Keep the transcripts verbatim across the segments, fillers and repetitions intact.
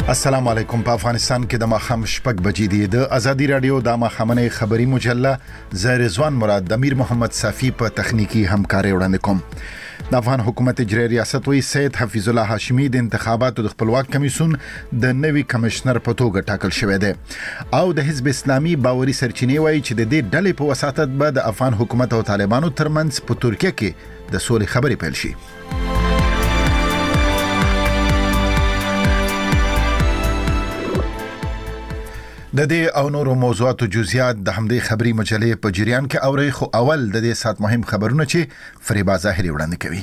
السلام علیکم. په افغانستان کې د ماخام شپږ بجې دي. د ازادي رادیو د ماخامنه خبری مجله ز رضوان مراد د امیر محمد صافی په تخنیکی همکاري وړاندې کوم. د افغان حکومت اجرایي ریاست وی سید حفیظ الله هاشمی د انتخاباتو د خپلواک کمیسیون د نوي کمشنر په توګه ټاکل شوی دی او د حزب اسلامي باوري سرچینې وایي چې د دې ډلې په وساتت به د افغان حکومت او طالبانو ترمنځ په ترکیه کې د سولې خبرې پیل شي. د دې او نورو موضوعاتو جزئیات د همدې خبري مجلې په جریان کې اوري، خو اول د دې سات مهم خبرونه چې فریبا ظاهري وړاندې کوي.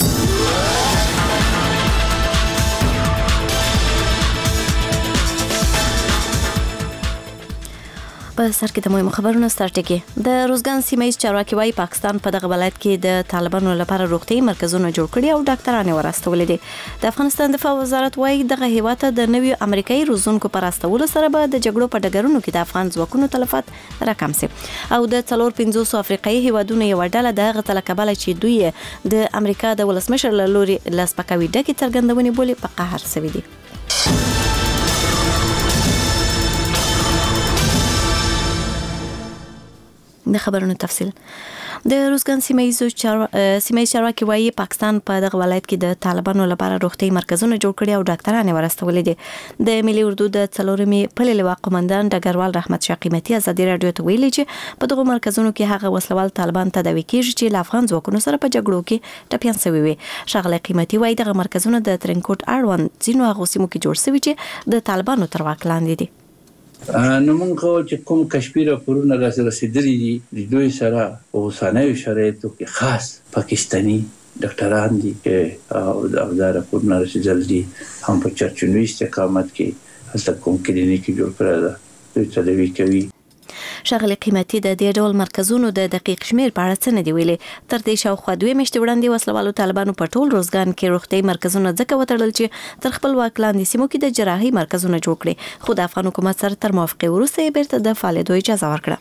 په سر کې د مهمو خبرونو ستارټ کې د روزګان سیمه چارواکي وايي پاکستان په دغه ولایت کې د طالبانو لپاره روغتي مرکزونه جوړ کړي او ډاکټرانه ورستولې دي. د افغانستان دفاع وزارت وايي دغه هیواد ته د نوي امریکایي روزونکو پر راستولو سره به د جګړو په ډګرونو کې د افغان ځواکونو تلفات راکم شي او د څلور پنځوس افریقایي هیوادونو یو ډله د غتل کبل چې دوی د امریکا د ولسمشر لوري لاسپکاوي ډکه څرګندونې بولی په قهر سوي دي. د خبرونو تفصیل. د روزګان سیمه سیمه چارواکي وايي پاکستان په دغه ولایت کې د طالبانو لپاره روغتي مرکزونه جوړ کړي او ډاکټرانه ورستولې دي. د ملي اردو د څلورمي پلي لواء قومندان ډګروال رحمت شاه قیمتي ازادي رادیو ته ویلي چې په دغه مرکزونو کې هغه وسلوال طالبان تداوي کیږي چې له افغان ځواکونو سره په جګړو کې ټپيان شوي وي. شغله قیمتي وايي دغه مرکزونه د ترنکوټ اړوند ځینو هغه سیمو کې جوړ شوي چې د طالبانو تر واک لاندې دي. نو موږ چې کوم کشمیر راپورونه راځي رسیدلي دي د دوی سره په اوسنیو شرایطو کې خاص پاکستانی ډاکټران دي او دا راپورونه رسیدل دي هم په چرچنوي استقامت کې هڅه کوم کلینیک جوړ کړل دا دوی تداوی کوي. شغله قیمتي د دې ډول مرکزونو د دقیق شمیر په اړه څه نه دی ویلي. تر دې شاوخوا دوه میاشتې وړاندې وسلوالو طالبانو په ټول روزګان کې روغتي مرکزونه ځکه وتړل چې تر خپل واک لاندې سیمو کې د جراحي مرکزونه جوړ کړي، خو د افغان حکومت سره تر موافقه وروسته بیرته د فعالیت اجازه ورکړه.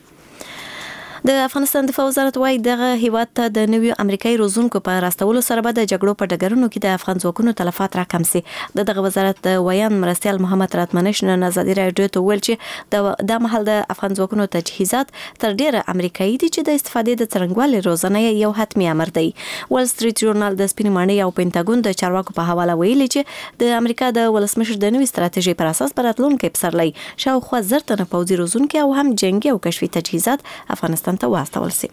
د افغانستان دفاع وزارت وايي دغه هیواد ته د نوي امریکایي روزونکو په راستولو سره به د جګړو په ډګرونو کې د افغان ځواکونو تلفات راکم شي. د دغه وزارت د ویان مرستیال محمد راتمنش نن ازادي رادیو ته ویل چې د محل د افغان ځواکونو تجهیزات تر ډیره امریکایي دي چې د استفادې د څرنګوالي روزنه یو حتمي امر دی. وال سټریټ ژورنال د سپین مانی او پینټاګون د چارواکو په حواله ویلي چې د امریکا د ولسمشر د نوي ستراتیژي پر اساس براتلونکو پسرلی شاوخوا زر تنه پوځي روزونکو او هم جنگي او کشفي تجهیزات افغانستان ته واستول شي.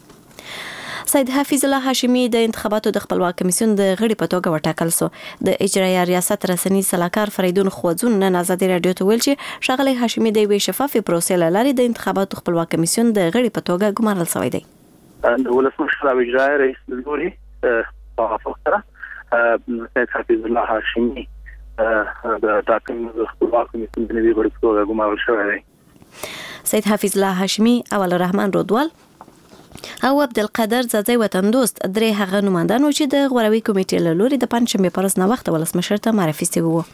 سید حفیظ الله هاشمی د انتخاباتو د خپلواک کمیسیون د غړي په توګه وټاکل شو. د اجرایي ریاست رسنی صلاحکار فریدون خوځون نن ازادي رادیو ته ویل چې شغله هاشمی د وی شفافي پروسې لاري د انتخاباتو خپلواک کمیسیون د غړي په توګه ګمارل شوی دی. د ولسمشر او اجرایي رئیس لوري په فقره سید حفیظ الله هاشمی د ټاکنو د خپلواک کمیسیون د نوي غړي په توګه ګمارل شوی دی. سید حفیظ الله هاشمی اول رحمان رودوال او عبدالقادر زازی وطن دوست درې هغه نمائندانو چې د غوروي کمیټې له لوري د پنځشنبه پر ورځ نه وخت ولسمشر ته معرفي شوي وو.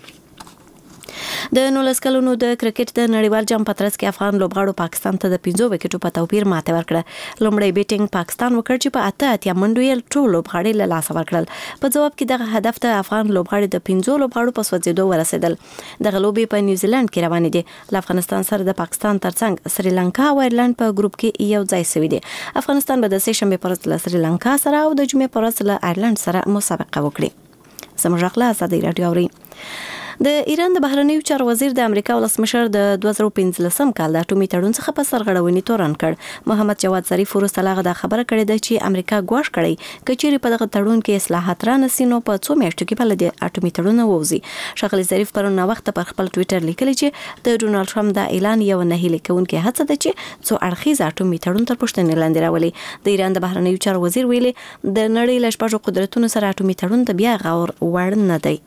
د نولس کلونو د کرکټ د نړیوال جام په ترڅ کې افغان لوبغاړو پاکستان ته د پنځو وکټو په توپیر ماته ورکړه. لومړی بیټینګ پاکستان وکړ چې په اته اتیا منډو یې ټول لوبغاړي له لاسه ورکړل. په جواب کې دغه هدف ته افغان لوبغاړي د پنځو لوبغاړو په سوځېدو ورسېدل. دغه لوبې په نیوزیلند کې روانې دي. له افغانستان سره د پاکستان ترڅنګ سریلانکا او ایرلند په ګروپ کې یو ځای شوي دي. افغانستان به د سه شنبه پر ورځ له سریلانکا سره او د جمعې پر ورځ له ایرلند سره مسابقه وکړي. زموږ خپل ازادي رادیو اوري. د ایران د بهرنیو چارو وزیر د امریکا ولسمشر د دوه زره پنځلسم کال د اټومي تړون څخه په سرغړونې تورن کړ. محمد جواد ظریف وروسته لاغه د خبره کړې ده چې امریکا ګواښ کړی کچېری په دغه تړون کې اصلاحات را نسینو په څو میاشتو کې بل د اټومي تړون ووزي. شغله ظریف پرون وخت پر خپل ټوئیټر لیکلی چې د ډونالد ټرمپ د اعلان یو نه هیله کوونکې هڅه ده چې څو اړخیز اټومي تړون تر پښتنې لاندې راولي. د ایران د بهرنیو چارو وزیر ویلي د نړۍ له شپږو قدرتونو سره اټومي تړون ته بیا غور وړ نه دی.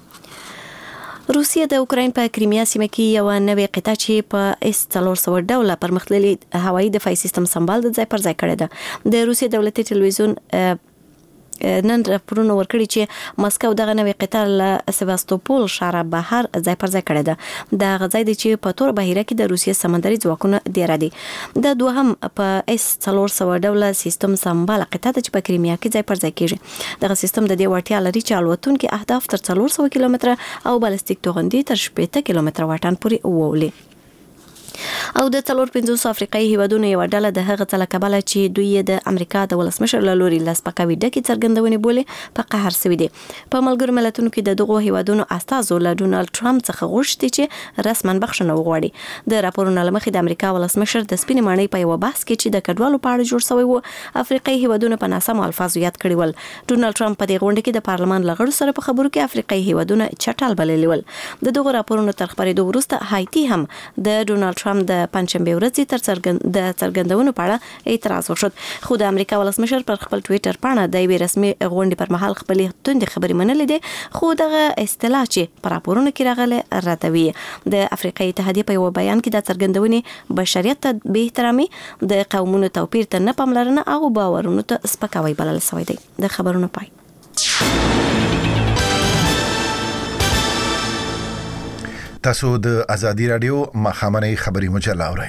روسیه د اوکراین په کریمیا سیمه کې یو نوې قطعه چې په اس څلور سوه ډوله پرمختللي هوایي دفاعي سیستم سمبال د ځای پر ځای کړی ده. د روسیې دولتي ټلویزیون نن راپورونه ورکړي چې مسکو دغه نوې قطار له سیواستوپول ښار بهر ځای پر ځای کړی ده. د غځای د چې په تور بهیره کې د روسیې سمندري ځواکونه دی را دي. د دوهم په اس څلور سوه ډوله سیستم سمبال قطار چې په کریمیا کې ځای پر ځای کیږي. دغه سیستم د دې وړتیا لري چې الوتونکي اهداف تر څلور سوه کیلومتره او بالستیک توغندي تر شپږ کیلومتره واټن پورې وولي. او د څلور پنځوس افریقایي هیوادونو یو ډله د هغه څه له کبله چې دوی د امریکا د ولسمشر له لوري لاس پکوي ډکې څرګندونې بولي په قهر سوي دي. په ملګرو ملتونو کې د دغو هیوادونو استازو له ډونالد ټرمپ څخه غوښتي چې رسما بخښنه وغواړي. د راپورونو له مخې د امریکا ولسمشر د سپینې ماڼۍ په یو بحث کې چې د کډوالو په اړه جوړ شوی و افریقایي هیوادونو په ناسمو الفاظو یاد کړي ول. ډونالد ټرمپ په دې غونډه کې د پارلمان له غړو سره په خبرو کې افریقایي هیوادونه چټل بللي ول. د دغو راپورونو تر خپرېدو وروسته هایتي هم د ډونالد ټرمپ د پنځشنبه ورځې تر څرګند د څرګندونو په اړه اعتراض وشود. خو د امریکا ولسمشر پر خپل ټویټر پاڼه د یوې رسمي غونډې پر مهال خپلې توندې خبرې منلې دي، خو دغه اصطلاح چې په راپورونو کې راغله ردوي. د افریقایي اتحادیې په یو بیان کې د څرګندونې بشریت ته بې احترامي، د قومونو توپیر ته نه پاملرنه او باورونو ته سپکاوی بلل شوی دی. د خبرونو پای. تاسو د ازادي رادیو مخامنۍ خبري مجله اورئ.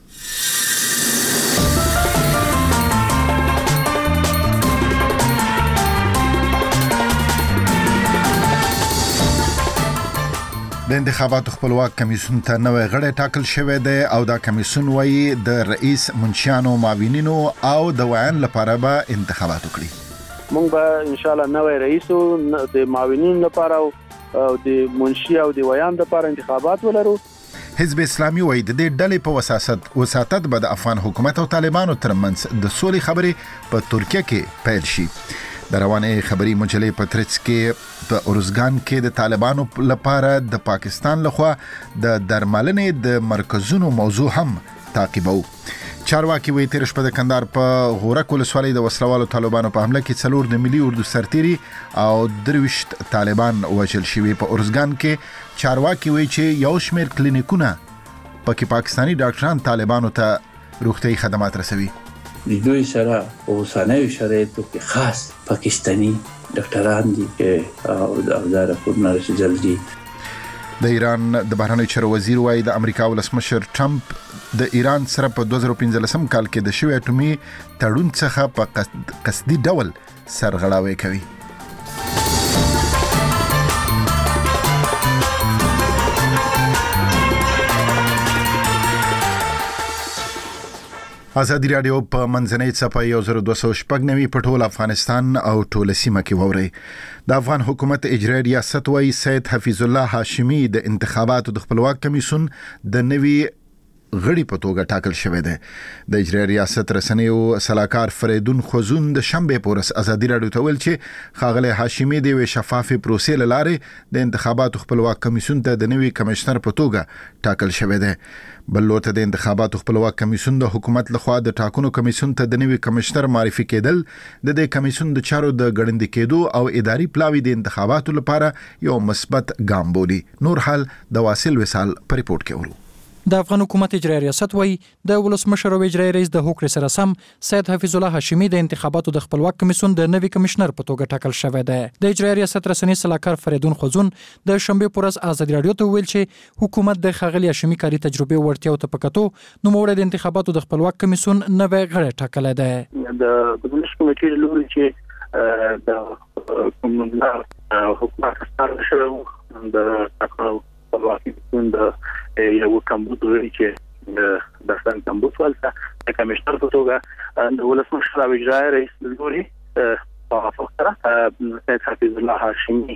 د انتخاباتو خپلواک کمیسیون ته نوې غړی ټاکل شوی دی او دا کمیسیون وایي د رئیس منشیانو معاونینو او د ویان لپاره به انتخابات وکړي. موږ به ان شاء الله نوې رئیس د معاونینو لپاره او د منشي او د ویان لپاره انتخابات ولرو. حزب اسلامي وایي د دې ډلې په وساست وساتت به د افغان حکومت او طالبانو ترمنځ د سولې خبرې په ترکیه کې پیل شي. د روانې خبري مجلې په ترڅ کې په اورزګان کې د طالبانو لپاره د پاکستان لخوا د درملنې د مرکزونو موضوع هم تعقیبو. چارواکي وایي تیر شپه د کندهار په غورک ولسوالۍ د وسلوالو طالبانو په حمله کې څلور د ملي اردو سرتیري او درویشت طالبان وژل شوي. په اورزګان کې چارواکي وایي چې یو شمېر کلینیکونه پکې پاکستاني ډاکټران طالبانو ته روغتیايي خدمات رسوي. د دوی سره په اوسنیو شرایطو کې خاص پاکستاني ډاکټران دي او دا راپورونه رسېدل دي. د ایران د بهرنیو چارو وزیر وایي د امریکا ولسمشر ټرمپ د ایران سره په دوه زره پنځلسم کال کې د شوی اټومي تړون څخه په قصدي ډول سرغړاوی کوي. ازادي رادیو په منځنۍ صفحه یو زر دوه سوه شپږ نوي په ټول افغانستان او ټول سیمه کې ووري. د افغان حکومت اجرایي ریاست وایي سید حفیظ الله هاشمی د انتخاباتو د خپلواک کمیسیون د نوي غړي په توګه ټاکل شوی دی. د اجرایي ریاست رسنیو سلاکار فریدون خوزون د شنبه پورس ازادي رادیو ته ویل چې ښاغلی هاشمی د یوې شفافې پروسې له لارې د انتخاباتو خپلواک کمیسیون ته د نوي کمشنر په توګه ټاکل شوی دی. بل لورته د انتخاباتو خپلواک کمیسیون د حکومت لخوا د ټاکنو کمیسیون ته د نوي کمشنر معرفي کېدل د دې کمیسیون د چارو د ګړندي کېدو او اداري پلاوي د انتخاباتو لپاره یو مثبت ګام بولي. نور حال د واصل وصال په ریپورت کې ورو. د افغان حکومت اجرایي ریاست وایي د ولسمشر او اجرایي رئیس د هوکړې سره سم سید حفیظ الله هاشمی د انتخاباتو د خپلواک کمیسیون د نوي کمشنر په توګه ټاکل شوی دی. د اجرایي ریاست رسنۍ سلاکار فریدون خوزون د شنبه پورز ازادي رادیو ته ویل چې حکومت د ښاغلي هاشمی کاري تجربه ورتیاو ته پکاتو نو موږ د انتخاباتو د خپلواک کمیسیون نوی غړی ټاکلی دی. د کمیسیون کمیټې لوري چې د کومه حکومت ستاره شوی د ټاکنو خپلواک کمیسیون د یو کمبود غړي چې د داستان کمبود ولته د کمشنر په توګه د ولسمشر او اجرایي رئیس لوري په فقره سید حفیظ الله هاشمی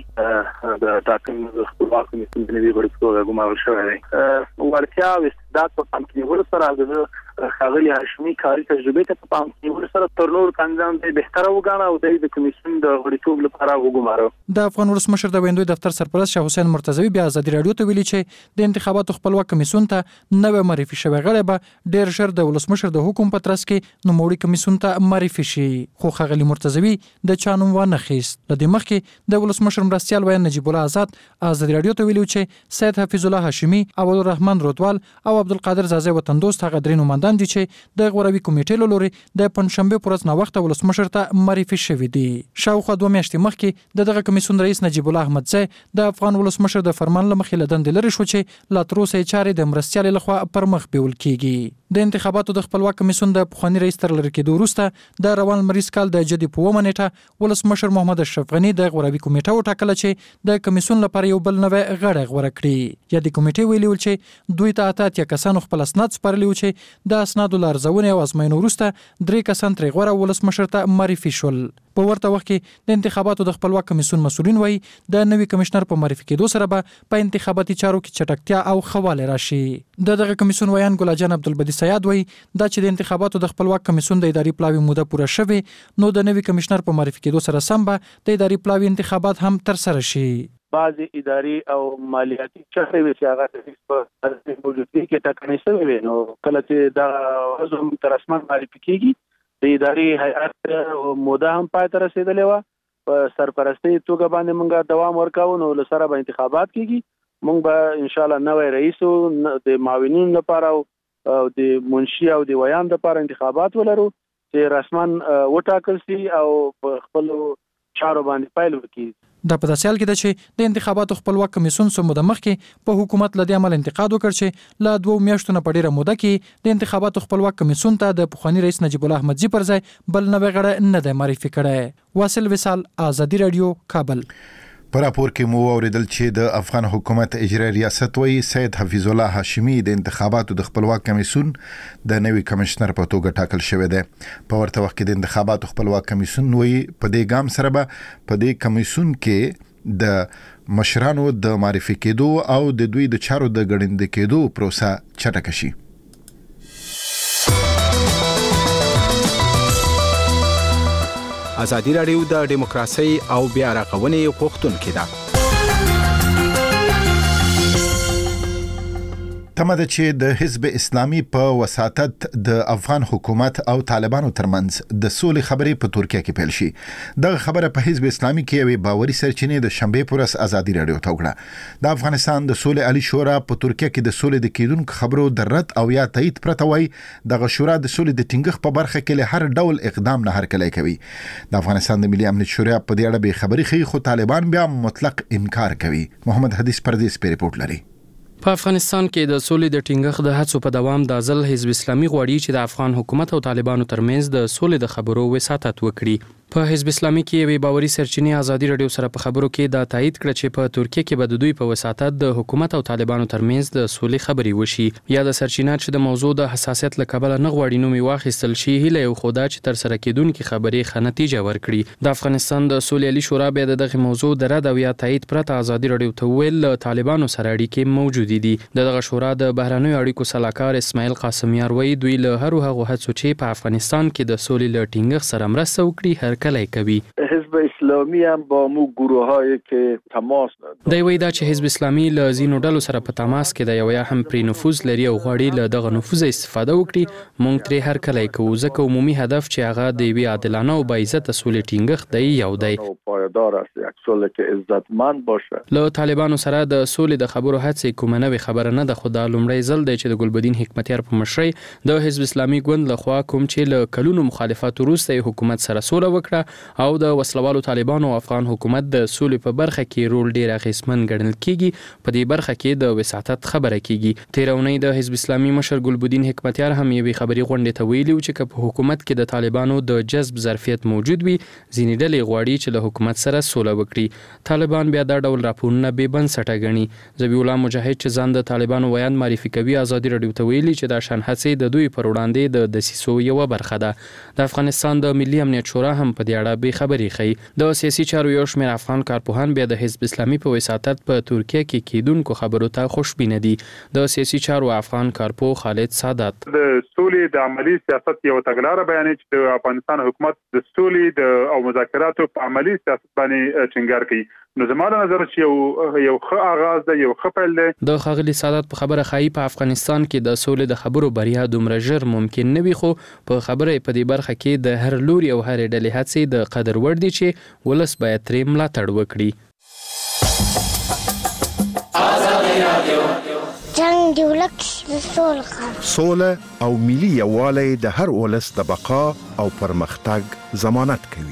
د ټاکنو خپلواک کمیسیون د نوي غړي په توګه ګمارل شوی دی. ورتیا او استعداد په پام کې نیولو سره د ښاغلي هاشمی کاري تجربه ته په پام کې نیولو سره تر نورو کاندیدانو ته بهتره وګاڼه او د کمیسیون د غړیتوب لپاره وګماره. د افغان ولسمشر د ویندوی دفتر سرپرست شاه حسین مرتضوی بیا ازادي رادیو ته ویلي چې د انتخاباتو خپلواک کمیسیون ته نوې معرفي شوی غړی به ډېر ژر د ولسمشر د حکم په ترڅ کې نوموړي کمیسیون ته معرفي شي. خو ښاغلي مرتضوی د چا نوم ونه خیست. له دې مخکې د ولسمشر مرستیال ویان نجیب الله آزاد ازادي رادیو ته ویلي چې سید حفیظ الله هاشمی، اولالرحمن رودوال او عبدالقادر زازی وطندوست هغه درې نوماندان دندې چې د غوروي کمیټې له لوري د پنځشنبه پر ورځ ناوخته ولسمشر ته معرفي شوې دي. شاوخوا دوه میاشتې مخکې د دغه کمیسیون رئیس نجیب الله احمدزی د افغان ولسمشر د فرمان له مخې له دندې لرې شو چې لا تر اوسه چارې د مرستیالۍ لخوا پر مخ بیول کیږي. د انتخاباتو د خپلواک کمیسیون د پخوانی رئیس تر لرې کېدو وروسته د روان لمریز کال د جدي په اومه نیټه ولسمشر محمد اشرف غني د غوروي کمیټه وټاکله چې د کمیسیون لپاره یو بل نوی غړی غوره کړي. یا د کمیټې ویلي ول چې دوی ته اته اتیا کسانو خپل اسناد سپارلي وو چې د اسنادو له ارزونې او ازموینو وروسته درې کسان ترې غوره ولسمشر ته معرفي شول. په ورته وخت کې د انتخاباتو د خپلواک کمیسیون مسؤلین وایي د نوي کمشنر په معرفي کېدو سره به په انتخاباتي چارو کې چټکتیا او خواله راشي. د دغه کمیسیون ویان ګل جان عبدالبدی سیاد وایي دا چې د انتخاباتو د خپلواک کمیسیون د اداري پلاوي موده پوره شوه نو د نوي کمشنر په معرفي کېدو سره سم به د اداري پلاوي انتخابات هم تر سره شي. بعض اداري او مالیاتي چارې وي چې هغه په موجودګي کې ټاکنې شوې وي نو کله چې دا عزم تر رسمن معرفي کېږي د اداري هیئت موده هم پای ته رسیدلې وه په سرپرستۍ توګه باندې موږ دوام ورکاو نو له سره به انتخابات کېږي. موږ به انشاءالله نوی رئیس د معاونین لپاره او د منشي او د ویان لپاره انتخابات ولرو چې رسمن وټاکل شي او په خپل چارو باندې پیل وکړي. دا په داسې حال کې ده چې د انتخاباتو خپلواک کمیسیون څو موده مخکې په حکومت له دې عمل انتقاد وکړ چې له دوه میاشتو نه په ډېره موده کې د انتخاباتو خپلواک کمیسیون ته د پخوانی رئیس نجیب الله احمدزی پر ځای بل نوی غړی نه دی معرفي کړی. واصل وصال، آزادي رادیو، کابل. پر راپور کې مو اوریدل چې د افغان حکومت اجرایي ریاست وایي سید حفیظ الله هاشمی د انتخاباتو د خپلواک کمیسیون د نوي کمشنر په توګه ټاکل شوی دی. په ورته وخت کې د انتخاباتو خپلواک کمیسیون وایي په دې ګام سره به په دې کمیسیون کې د مشرانو د معرفي کېدو او د دوی د چارو د ګړندې کېدو پروسه چټکه شي. ازادي راډیو د دیموکراسي او بیا رغونې غوښتونکې ده. تمه ده چې د حزب اسلامي په وساطت د افغان حکومت او طالبانو ترمنځ د سولې خبرې په ترکیه کې پیل شي. دغه خبره په حزب اسلامي کې یوې باوري سرچینې د شنبې پر ورځ ازادي رادیو ته وکړه. د افغانستان د سولې عالی شورا په ترکیه کې د سولې د کېدونکو خبرو د رد او یا تایید پرته وایي دغه شورا د سولې د ټینګښت په برخه کې له هر ډول اقدام نه هرکلی کوي. د افغانستان د ملي امنیت شورا په دې اړه به خبري خي خو طالبان بیا مطلق انکار کوي. محمد حدیث پردیس په ریپورت لري. په افغانستان کې د سولې د ټینګښت د هڅو په دوام د ځل حزب اسلامي غواړي چې د افغان حکومت او طالبانو ترمنځ د سولې د خبرو وساطت وکړي. په حزب اسلامي کې یوې باوري سرچینې ازادي رادیو سره په خبرو کې دا تایید کړ چې په ترکیه کې به د دوی په وساطت د حکومت او طالبانو ترمنځ د سولې خبرې وشي. یا د سرچینه چې د موضوع د حساسیت له کبله نه غواړي نومي واخیستل شي هیله یو خدا چې تر سره کېدونکې خبرې ښه نتیجه ورکړي. د افغانستان د سولې عالی شورا به دغه موضوع د رد او یا تایید پرته ازادي رادیو ته ویل طالبانو سره اړیکې موجود دي. دغه شورا د بهرنیو اړیکو سلاکار اسماعیل قاسمیار وایي دوی له هر هغه هڅو چې په افغانستان کې د سولې له ټینګښت سره مرسته وکړي هرکلی کوي. حزب اسلامی هم با مو گروهایی که تماس دی وایي دا چې حزب اسلامي له ځینو ډلو سره په تماس کې دی او یا هم پرې نفوذ لري او غواړي له دغه نفوذ استفاده وکړي. موږ ترې هرکلی کوو ځکه عمومي هدف چې هغه د یوې عادلانه او باعزته سولې ټینګښت دی یو دی. پایدار است یک سولې که عزتمند باشه. له طالبانو سره د سولې د خبرو هڅې کومه نوې خبره نه ده خو دا لومړی ځل دی چې د ګلبدین حکمتیار په مشرۍ د حزب اسلامي ګوند لخوا کوم چې له کلونو مخالفت وروسته حکومت سره سوله وکړه او د وسلوالو طالبانو او افغان حکومت د سولې په برخه کې رول ډیر اغیزمن ګڼل کیږي. په دې برخه کې د وساطت خبره کیږي. تیر اونۍ د حزب اسلامي مشر ګلبدین حکمتیار هم یوې خبري غونډې ته ویلي چې په حکومت کې د طالبانو د جذب ظرفیت موجود وي ځینې ډلې غواړي چې له حکومت سره سوله وکړي. طالبان بیا دا ډول راپورونه بې بنسټه ګڼي. ذبیح الله مجاهد چې ځان د طالبانو ویان معرفي کوي ازادي رادیو ته ویلي چې دا شان هڅې د دوی پر وړاندې د دسیسو یوه برخه ده. د افغانستان د ملي امنیت شورا هم په دې اړه به خبري خي. د سیاسي چارو یو شمېر افغان کارپوهان بیا د حزب اسلامي په وساطت په ترکیه کې کېدونکو خبرو ته خوشبینه دي. د سیاسي چارو افغان کارپو خالد سادات د سولې د عملی سیاست یو تګلاره بیانوي چې د افغانستان حکومت د سولې د او مذاکراتو په عملی سیاست باندې ټینګار کوي. نو زما د نظر چې یو یو ښه آغاز دی یو ښه پیل دی. د ښاغلي سادات په خبره ښایي په افغانستان کې د سولې د خبرو بریا دومره ژر ممکن نه وي خو په خبره په دې برخه کې د هر لوري او هر ډلې هڅې د قدر وړ دي چې ولس باید ترې ملاتړ وکړي. جنګ د ولک سوله او ملي یووالی د هر ولس د بقا او پرمختګ ضمانت کوي.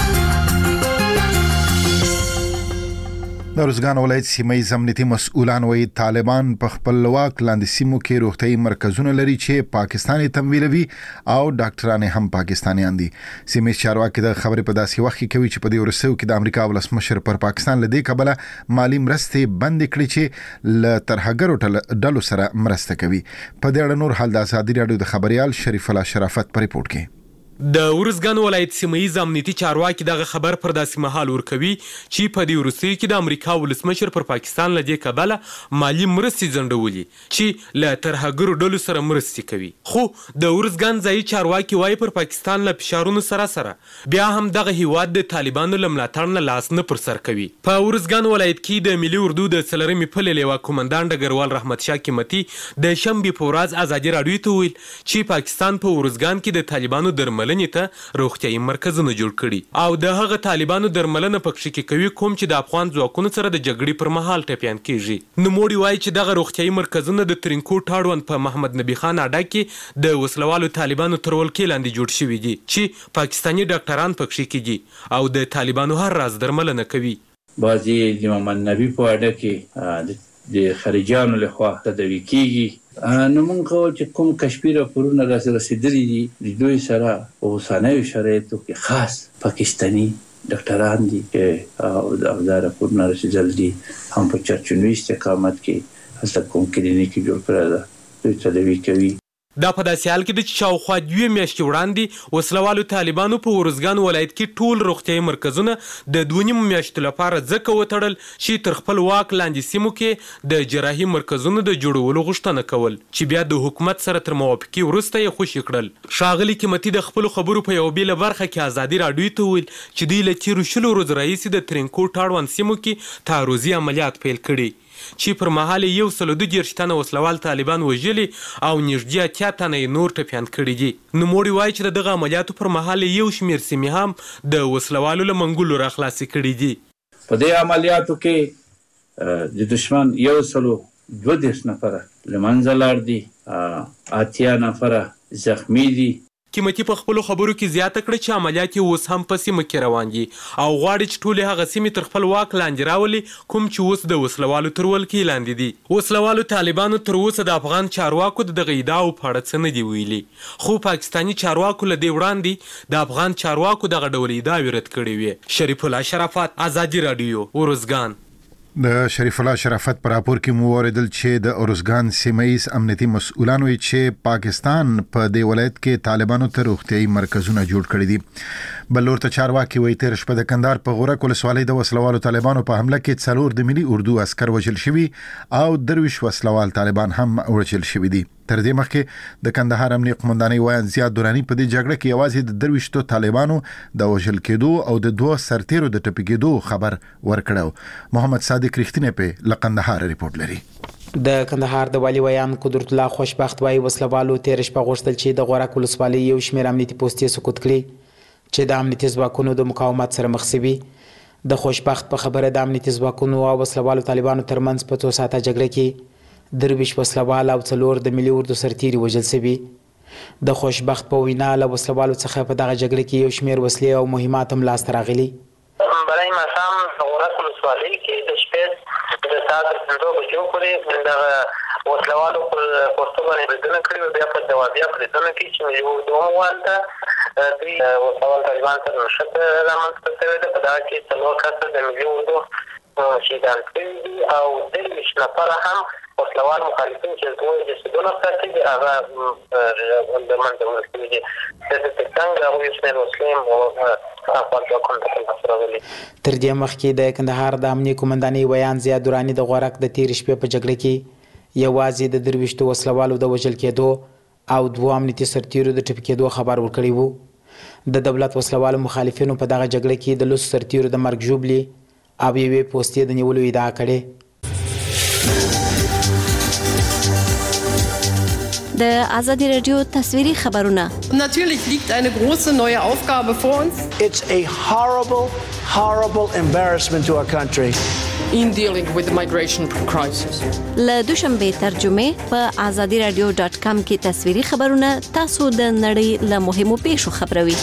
د ارزګان ولایت سیمه امنیتي مسؤلان وایي طالبان په خپل واک لاندې سیمو کې روغتيایي مرکزونه لري چې پاکستاني تمویلوي او ډاکټران هم پاکستانیان دي. سیمه چارواکي د خبرې په داسې وخت کې کوي چې په دې ورسو کې د امریکا ولسمشر پر پاکستان لدی کبله مالی مرستې بند کړي چې ل ترهګرو ډلو سره مرسته کوي. په دې اړه نور حال د ازادي رادیو د خبريال شریف الله شرافت پر ریپورت کې د ورزګان ولایت سیمایي امنیتي چارواکي دغه خبر پر داسې مهال ورکوي چې په دې وروستیو کې د امریکا ولسمشر پر پاکستان لدی کبله مالی مرستې ځنډولي چې له ترهګرو ډلو سره مرستې کوي. خو د ورزګان ځایي چارواکي وایي پر پاکستان له فشارونو سره سره بیا هم دغه هیواد د طالبانو له ملاتړ نه لاس نه پر سر کوي. په ورزګان ولایت کې د ملي اردو د څلورمې پلې لیوا کومندان ډګروال رحمت شاه قیمتي د شنبې په ورځ ازادي راډیو ته ویل چې پاکستان په ورزګان کې د طالبانو درمل درملنې ته روغتيایي مرکزونه جوړ کړي او د هغه طالبانو درملنه پکښې کې کوي کوم چې د افغان ځواکونو سره د جګړې پر مهال ټپيان کیږي. نوموړي وایي چې دغه روغتيایي مرکزونه د ترینکو ټاړوند په محمد نبی خان اډا کې د وسلوالو طالبانو تر ولکې لاندې جوړ شوي دي چې پاکستاني ډاکټران پکښې کېږي او د طالبانو هر راز درملنه کوي. بعضي د محمد نبی په اډا کې د خارجيانو لخوا تداوي کیږي. نو موږ چې کوم کشمیر راپورونه راځي رسیدلي دي د دوی سره په اوسنیو شرایطو کې خاص پاکستاني ډاکټران دي او دا راپورونه رسیدل دي هم په چرچونوي استقامت کې هڅه کوم کلینیک جوړ کړی ده دوی تداوي کوي. دا په داسې حال کې د چې شاوخوا دوه میاشتې وړاندې وسلوالو طالبانو په ورزګان ولایت کې ټول روغتیایي مرکزونه د دوه نیمو میاشتو لپاره ځکه وتړل چې تر خپل واک لاندې سیمو کې د جراحي مرکزونو د جوړولو غوښتنه کول چې بیا د حکومت سره تر موافقې وروسته یې خوشي کړل. ښاغلي قیمتي د خپلو خبرو په یوه بېله برخه کې ازادي راډیو ته ویل چې دوی له تېرو شلو ورځو راهیسې د ترینکو ټاړوند سیمو کې تعرضي عملیات پیل کړي چې پر مهال یو سل دوه دېرش تنه وسلوال طالبان وژلي او نږدې اتیا تنه یې نور ټپیان کړي دي. نوموړي وایي چې د دغه عملیاتو پر مهال یو شمېر سیمې هم د وسلوالو له منګولو راخلاصې کړي دي. په دې عملیاتو کې د دشمن یو سل دوه دېرش نفره له منځه لاړ دي، اتیا نفره زخمی دي. قیمتي په خپلو خبرو کې زیاته کړه چې عملیات یې اوس هم په سیمه کې روان دي او غواړي چې ټولې هغه سیمې تر خپل واک لاندې راولي کوم چې اوس د وسلوالو تر ولکې لاندې دي. وسلوالو طالبانو تر اوسه د افغان چارواکو د دغه ادعاو په اړه څه نه دي ویلي، خو پاکستاني چارواکو له دې وړاندې د افغان چارواکو دغه ډول ادعاوې رد کړې وې. شریف الله شرافت، ازادي راډیو، ورزګان. د شریف الله شرافت پر راپور کې مو اوریدل چې د ارزګان سیمایي امنیتي مسؤلان وایي چې پاکستان په دې ولایت کې طالبانو ته روغتيایي مرکزونه جوړ کړي دي. بل ورته چارواکي وایي تیر شپه د کندهار په غورک ولسوالۍ د وسلوالو طالبانو په حمله کې څلور د ملي اردو عسكر وژل شوي او درویش وسلوال طالبان هم وژل شوي دي. تر دې مخکې د کندهار امنیه قومندانۍ وایي زیات دوراني په دې جګړه کې یوازې د درویشتو طالبانو د وژل کېدو او د دوه سرتیرو د ټپي کېدو خبر ورکړو. محمد صادق رښتینی په لقندهار ریپورت لري. د کندهار د والی ویان قدرت الله خوشبخت وایي وسلوالو تیر شپه غوښتل چې د غورک ولسوالۍ یو شمېر امنیتي پوستې سقوط کړي چې د امنیتي ځواکونو د مقاومت سره مخ شوي. د خوشبخت په خبره د امنیتي ځواکونو او وسلوالو طالبانو ترمنځ په څو ساعته جګړه کې درویش وسلوال او څلور د ملي اردو سرتیري وژل شوي. د خوشبخت په وینا له وسلوالو څخه په دغه جګړه کې یو شمېر وسلې او مهمات هم لاسته راغلي. برای ماښام د غورک ولسوالۍ کې د شپې د ساعت تر پنځو بجو پورې دغه وسلوالو پر پوستو باندې بریدونه کړي وو، بیا په ځوابیه بریدونه کې چې ملي اردو هم والته دوی وسلوال طالبان سره نښته رامنځته شوې ده. په دغه کې څلور کسه د ملي اردو شهیدان کړي دي او درویش نفره هم وسلوال مخالفین چې دوی جسدونه ساتي دي هغه د منځه وړل شوي دي. د څنګه هغوی شمېر وسلې هم افغان ځواکونو ته لاسته راغلي. تر دې مخکې د کندهار د امنیې قومندانۍ ویان زیاد دوراني د غورک د تېرې شپې په جګړه کې یوازې د درویشتو وسلوالو د وژل کېدو او دوه امنیتي سرتیرو د ټپي کېدو خبر ورکړی وو. د دولت وسلوالو مخالفینو په دغه جګړه کې د لسو سرتیرو د مرګ ژوبلې او یوې پوستې د نیولو ادعا کړې. د ازادي رادیو تصویري خبرونه. Natürlich liegt eine große neue Aufgabe vor uns. It's a horrible, horrible embarrassment to our country. in dealing with the migration crisis. له دوشنبه ترجمه په آزادی رادیو ډاټ کام کې تصویري خبرونه تاسو د نړۍ له مهمو پیښو خبروي.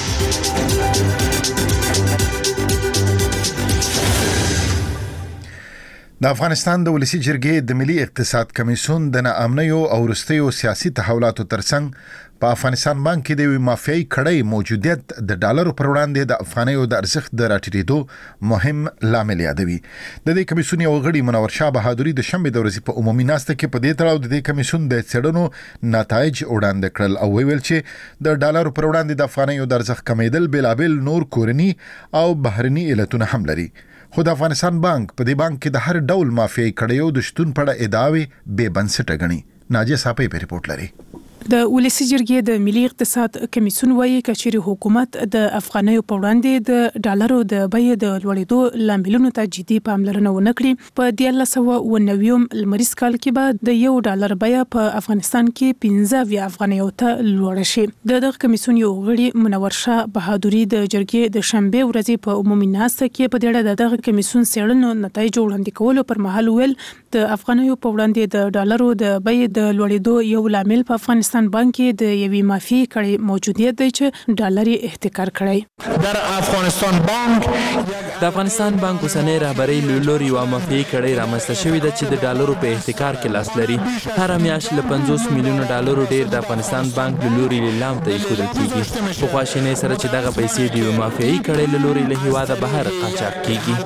د افغانستان د ولسی جرګې د ملي اقتصاد کمیسیون د ناامنیو او وروستیو سیاسي تحولاتو ترڅنګ په افغانستان بانک کې د مافیایي کړۍ موجودیت د ډالرو پر وړاندې د افغانیو د ارزښت د راټیټېدو مهم لامل یادوي. د دې کمیسیون یو غړي منور شاه بهادري د شنبې د ورځې په عمومي ناسته کې په دې تړاو د دې کمیسیون د څېړنو نتایج وړاندې کړل او ویل چې د ډالرو پر وړاندې د افغانیو د ارزښت کمیدل بلابل نور کورني او بهرني علتونه هم لري. خو د افغانستان بانک په دې بانک کې د هر ډول مافیایي کړیو د شتون په اړه ادعاوې بې بنسټه ګڼي. ناجیه صاحب په ریپورت لري. د ولسی جرګې د ملي اقتصاد کمیسیون وایي کچېرې حکومت د افغانیو په وړاندې د ډالرو د بیې د لوړېدو لاملونو ته جدي پاملرنه ونه کړي. په دیارلس سوه اوه نوي لمریز کال کې به د یو ډالر بیه په افغانستان کې پنځه اویا افغانیو ته لوړه شي. د دغه کمیسیون یو غړي منور شاه بهادري د جرګې د شنبې ورځې په عمومي ناسته کې په دې اړه دغه کمیسیون څېړنو نتایج وړاندې کولو پر مهال ویل د افغانیو په وړاندې د ډالرو د بیې د لوړېدو یو لامل په افغانستان بانک کې د یوې مافیایي کړۍ موجودیت دی چې ډالر یې احتکار کړی. در افغانستان بانک د افغانستان بانک اوسنۍ رهبرۍ له لوري یوه مافیایي کړۍ رامنځته شوې ده چې د ډالرو په احتکار کې لاس لري. هره میاشت له پنځوس میلیونه ډالرو ډیر د افغانستان بانک له لوري لیلام ته ایښودل کیږي. په خواشینۍ سره چې دغه پیسې د یوې مافیایي کړۍ له لوري له هیواده بهر قاچاق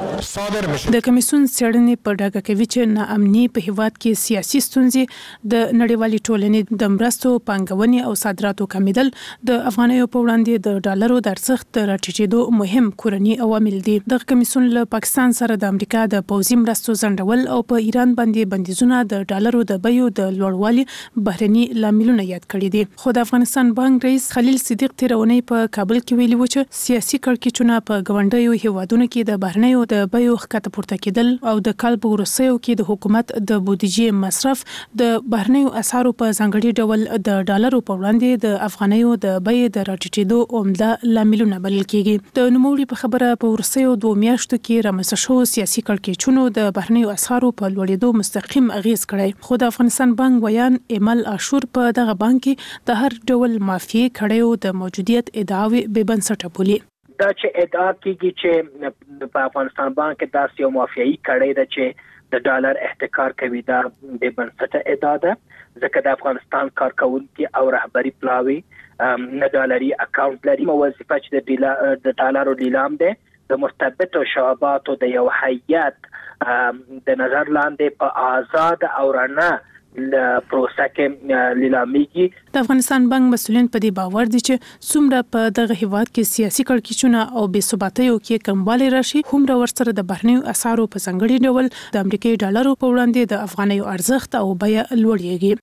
کیږي. د کمیسیون څېړنې په ډاګه کوي چې ناامني په هیواد کې سیاسي ستونزې د نړیوالې ټولنې د مرستو پانګونې او صادراتو کمیدل د افغانیو په وړاندې د ډالرو د ارزښت د راټیټېدو مهم کورني عوامل دي. دغه کمیسیون له پاکستان سره د امریکا د پوځي مرستو ځنډول او په ایران باندې بندیزونه د ډالرو د بیو د لوړوالي بهرني لاملونه یاد کړي دي. خو د افغانستان بانک رئیس خلیل صدیق تیر اونۍ په کابل کې ویلي و چې سیاسي کړکېچونه په ګاونډیو هیوادونو کې د بهرنیو د بیو ښکته پورته کېدل او د کال په وروستیو کې د حکومت د بودیجې مصرف د بهرنیو اسعارو په ځانګړي ډول د ډالرو په وړاندې د افغانیو د بیې د راټیټېدو عمده لاملونه بلل کېږي. د نوموړي په خبره په وروستیو دوه میاشتو کې رامنځته شوو سیاسي کړکېچونو د بهرنیو اسعارو په لوړېدو مستقیم اغیز کړی. خو د افغانستان بانک ویان ایمل عاشور په دغه بانک کې د هر ډول مافیایي کړیو د موجودیت ادعاوې بې بنسټه بولي. دا چې ادعا کیږي چې په افغانستان بانک کې داسې یو مافیایي کړی ده چې د ډالر احتکار کوي، دا بې بنسټه ادعا ده، ځکه د افغانستان کارکونکي او رهبری پلاوي نه ډالري اکاونټ لري. وظیفه چې د ډالرو لیلام ده د مرتبطو شعباتو د یو هیئت د نظر لاندې په آزاد او رڼا پروسه کې لیلامیږي. د افغانستان بانک مسؤلین په دې باور دي چې څومره په دغه هیواد کې سیاسي کړکېچونه او بې ثباتیو کې کموالی راشي، هومره ورسره د بهرنیو اسعارو په ځانګړي ډول د امریکایي ډالرو په وړاندې د افغانیو ارزښت او بیه لوړیږي.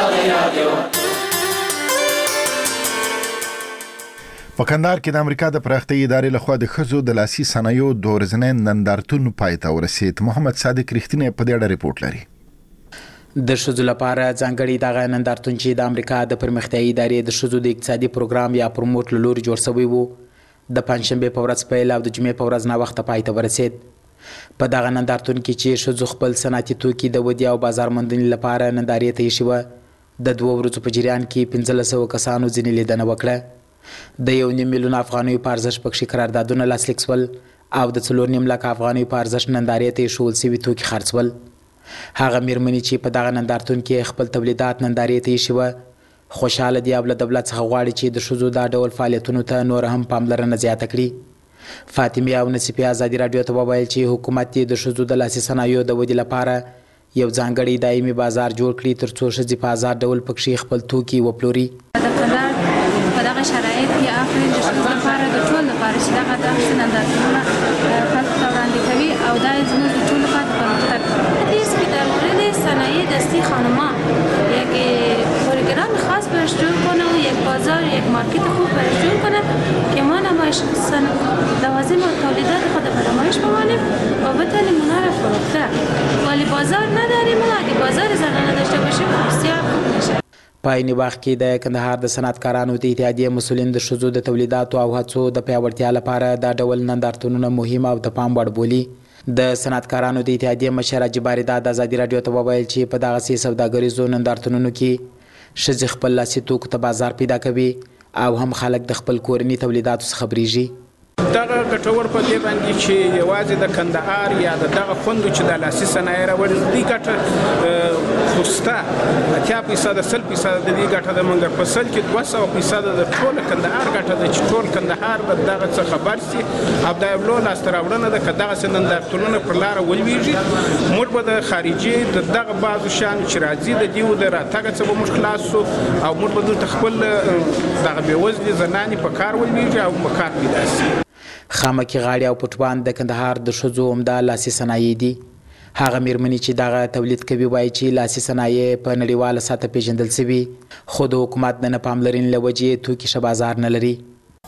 په کندهار کې د امریکا د پراختیايي ادارې لخوا د ښځو د لاسي صنایعو دوه ورځنی نندارتون پای ته ورسید. محمد صادق رښتینی په دې اړه ریپورت لري. د ښځو لپاره ځانګړي دغه نندارتون چې د امریکا د پرمختیايي ادارې د ښځو د اقتصادي پروګرام یا پروموټ له لوري جوړ شوی و، د پنجشنبې په ورځ پیل او د جمعې په ورځ ناوخته پای ته ورسید. په دغه نندارتون کې چې ښځو خپل صنعتي توکي د ودې او بازار موندنې لپاره نندارې ته ایښي وه، د دوه ورځو په جریان کې پنځلس سوه کسانو ځینې لیدنه وکړه. د یو نیم میلیون افغانیو په ارزښت پکښې قراردادونه لاسلیک شول او د څلور نیم لک افغانیو په ارزښت نندارې ته ایښودل شوي توکي خرڅول. هغه میرمنې چې په دغه نندارتون کې خپل تولیدات نندارې ته ایښي وه خوشحاله دي او له دولت څخه غواړي چې د ښځو دا ډول فعالیتونو ته نور هم پاملرنه زیاته کړي. فاطمه او نصیفې ازادي راډیو ته وویل چې حکومت یې د ښځو د لاسي صنایعو د ودې لپاره یو ځانګړی دایمي بازار جوړ کړي تر څو ښځې په آزاد ډول پکښې خپل توکي وپلوري. په دغه شرایط کې آخرین د ښځو لپاره د ټول لپاره چې دغه داسې نندارتونونه خلکو ته وړاندې کوي او دا زموږ د ټول لپاره د پرمختګ است که در مورد صنایع دستی خانما یک پروگرام خاص برش جور کنه و یک بازار یک مارکت خوب برش جور کنه که ما نمایش لوازم و تولیدات خود به نمایش بمانیم و بتانیم اونا را فروخته، ولی بازار نداریم و اگه بازار زنانه داشته باشیم بسیار خوب میشه. په عین وخت کې د کندهار د صنعتکارانو د اتحادیې مسؤلین د ښځو د تولیداتو او هڅو د پیاوړتیا لپاره دا ډول نندارتونونه مهم او د پام وړ بولي. د صنعتکارانو د اتحادیې مشر اجباري دا د ازادي راډیو ته وویل چې په دغسې سوداګریزو نندارتونونو کې ښځې خپل لاسي توکو ته بازار پیدا کوي او هم خلک د خپل کورني تولیداتو څخه بریږي. دغه ګټور په دې باندې چې یوازې د کندهار یا د دغه خوندو چې د لاسي صنایع راوړي دوی ګټه خو شته اتیا فیصده سل فیصده د دې ګټه ده مګر په سل کې دوه سوه فیصده د ټول کندهار ګټه ده چې ټول کندهار به دغه څه خبر سي او دا یو لوی لاسته راوړنه ده که دغسې نندارتونونه پر لاره ولویږي موږ به د خارجي د دغه بعضو شیانو چې راځي د دیو د راتګه څه به موږ خلاص سو او موږ به دلته خپل دغه بېوزلې زنانې په کار ولویږي او په کار پیدا سي. خامکي غاړې او پټوان د کندهار د ښځو عمده لاسي صنایع دي. هغه میرمنې چې دغه تولید کوي وایي چې لاسي صنایع په نړیواله سطحه پیژندل سوي خو د حکومت د نه پاملرنې له وجې توکي ښه بازار نه لري.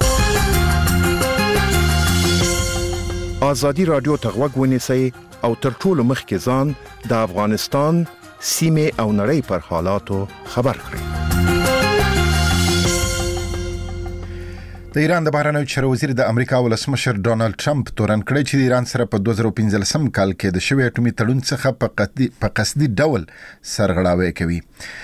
ازادي راډیو ته غوږ ونیسئ او تر ټولو مخکې ځان د افغانستان سیمې او نړۍ پر حالاتو خبر کړئ. د ایران د بهرنیو چارو وزیر د امریکا ولسمشر ډونالد ټرمپ تورن کړی چې د ایران سره په دوه زره پنځلسم کال کې د شوی اټومي تړون څخه په قصدي ډول سرغړاوی کوي.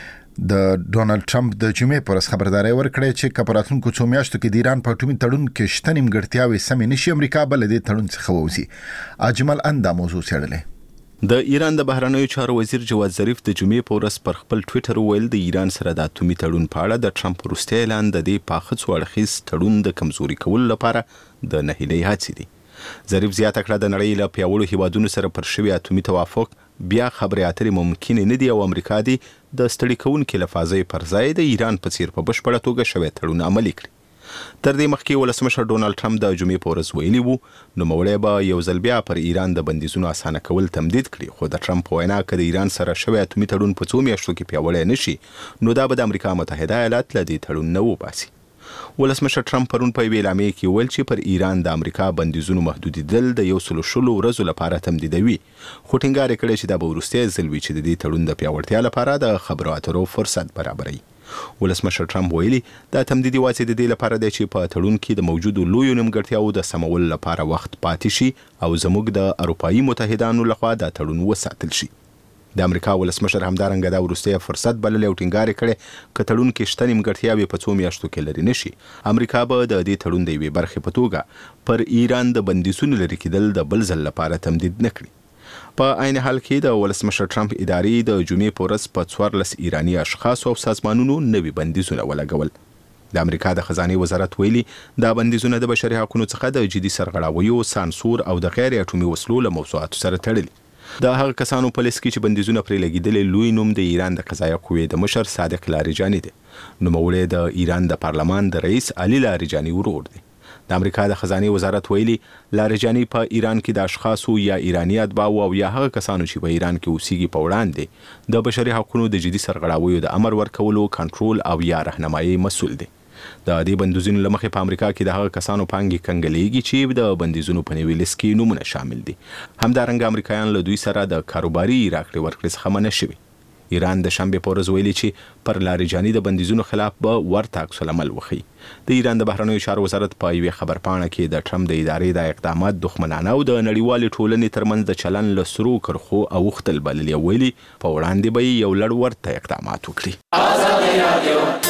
د ډونالد ټرمپ د جمعې پر ورځ خبرداري ورکړې چې که په راتلونکو څو میاشتو کې د ایران په اټومي تړون کې شته نیمګړتیاوې سمې نشي امریکا به له دې تړون څخه ووځي. اجمل اندا موضوع څېړلې. د ایران د بهرنیو چارو وزیر جواد ظریف د جمعې په ورځ پر خپل ټویټر ویل د ایران سره د اټومي تړون په اړه د ټرمپ وروستی اعلان د دې پاخه څو اړخیز تړون د کمزوري کولو لپاره د نهیلۍ هڅې دي. ظریف زیاته کړه د نړۍ له پیاوړو هیوادونو سره پر شوي اټومي توافق بیا خبرې اترې ممکن نه دي او امریکا دی د ستړي کوونکي لفاظې پر ځای د ایران په څیر په بشپړه توګه شوی تړون عملي کړي. تر دې مخکې ولسمشر ډونالد ټرمپ د جمعې په ورځ ویلي وو نوموړی به یو ځل بیا پر ایران د بندیزونو اسانه کول تمدید کړي خو د ټرمپ په وینا که د ایران سره شوی اټومي تړون په څو میاشتو کې پیاوړی نشي نو دا به د امریکا متحده ایالات له دې تړون نه وباسي. ولسمشر ټرمپ پرون په یوې اعلامیې کې ویل چې پر ایران د امریکا بندیزونو محدودیدل د یو سلو شلو ورځو لپاره تمدیدوي خو ټینګار یې کړی چې دا به وروستی ځل وي چې د دې تړون د پیاوړتیا لپاره د خبرو اترو فرصت برابروي. ولسمشر ټرمپ ویلي دا تمدید یوازې د دې لپاره دی چې په تړون کې د موجودو لویو نیمګړتیاوو د سمولو لپاره وخت پاتې شي او زموږ د اروپایي متحدانو لخوا دا تړون وساتل شي. د امریکا ولسمشر همدارنګه دا وروستی فرصت بللی او ټینګار یې کړی که تړون کې شته نیمګړتیاوې په څو میاشتو کې لرې نشي امریکا به د دې تړون د یوې برخې په توګه پر ایران د بندیزونو لرې کېدل د بل ځل لپاره تمدید نه کړي. په عین حال کې د ولسمشر ټرمپ ادارې د جمعې په ورځ په څوارلس ایراني اشخاصو او سازمانونو نوي بندیزونه ولګول. د امریکا د خزانې وزارت ویلي دا بندیزونه د بشري حقوقو څخه د جدي سرغړاویو سانسور او د غیر اټومي وسلو له موضوعاتو سره تړلي. د هغه کسانو په لیست کې چې بندیزونه پرې لګېدلې لوی نوم د ایران د قضایه قوې د مشر صادق لاریجاني دی. نوموړی د ایران د پارلمان د رئیس علي لاریجاني ورور دی. د امریکا د خزانې وزارت ویلي لاریجاني په ایران کې د اشخاصو یا ایرانی اتباعو او یا هغه کسانو چې په ایران کې اوسېږي په وړاندې د بشري حقوقو د جدي سرغړاویو د امر ورکولو کنټرول او یا راهنمایي مسؤل دی. د دې بندیزونو له مخې په امریکا کې د هغه کسانو پانګې کنګلېږي چې د بندیزونو په نوي لیست کې نومونه شامل دي. همدارنګه امریکایان له دوی سره د کاروباري راکړې ورکړې څخه منع شوي. ایران د شنبې په ورځ ویلي چې پر لاریجاني د بندیزونو خلاف به ورته عکس العمل وښیي. د ایران د بهرنیو چارو وزارت په یوې خبرپاڼه کې د ټرمپ د ادارې د اقدامات دښمنانه او د نړیوالې ټولنې ترمنځ د چلن له سرو کرښو اوښتل بللي او ویلي په وړاندې به یې یو لړ ورته اقدامات وکړي.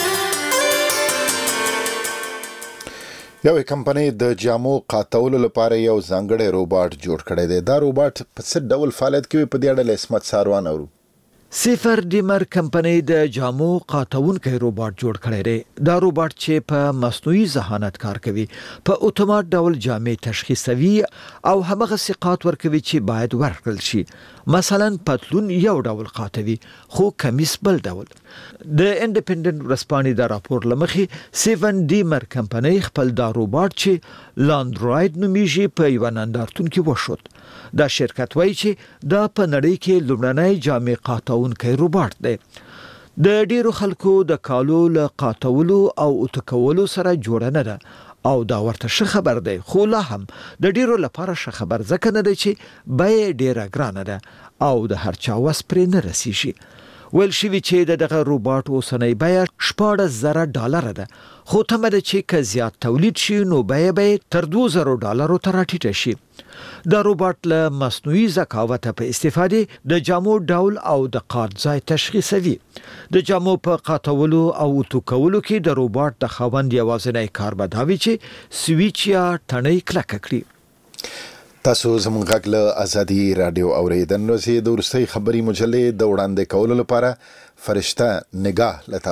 یوې کمپنۍ د جامو قاتولو لپاره یو ځانګړی روباټ جوړ کړی دی. دا روباټ په څه ډول فعالیت کوي په دې اړه له عصمت ساروان اورو. سیفر ډیمر کمپنۍ د جامو قاتونکی روباټ جوړ کړی دی. دا روباټ چې په مصنوعي ذهانت کار کوي په اتومات ډول جامې تشخیصوي او همغه سقات ورکوي چې باید ورکړل شي. مثلا پتلون یو ډول قاتوي خو کمیس بل ډول. د انډیپندنت ورځپاڼې د راپور لمخې سیفن ډیمر کمپنۍ خپل دا روباټ چې لاندروید نومیږي په یو نندارتون کې وښود. دا شرکت وایي چې دا په نړۍ کې لومړنی جامې قاتونکی روباټ دی. د ډیرو خلکو د کالو له قاتولو او اتکولو سره جوړه نه ده او دا ورته ښه خبر دی خو لا هم د ډیرو لپاره ښه خبر ځکه نه دی چې بیه ډیره ګرانه ده او د هر چا وس پرې نه رسیږي. ویل شوی چې دغه روباټ اوسنۍ بیه شپاړس زره ډالر ده، خو تمه ده چې که زیات تولید شي نو بیه به تر دوه زره ډالرو ته راټیټه شي. دا روباټ له مصنوعي ذکاوت په استفادې د جامو ډول او د قات ځای تشخیصوي. د جامو په قاتولو او اوتو کولو کې د روباټ د خاوند یوازینی کار به دا وي چې سویچ یا تڼۍ کلکه کړي. تاسو زموږ غږ له ازادي رادیو اوریدل نو زه د ورستۍ خبري مجلې د وړاندې کولو لپاره فرشته نگاه لته